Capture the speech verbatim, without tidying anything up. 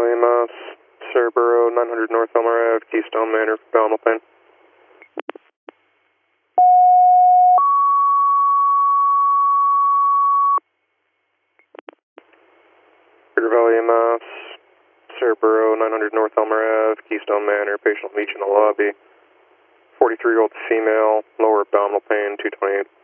Valley, Mass, Cerebro, nine hundred North Elmer Ave, Keystone Manor, abdominal pain. River Valley, Mass, Cerebro, nine hundred North Elmer Ave, Keystone Manor, patient will meet you in the lobby. forty-three-year-old female, lower abdominal pain, two twenty-eight.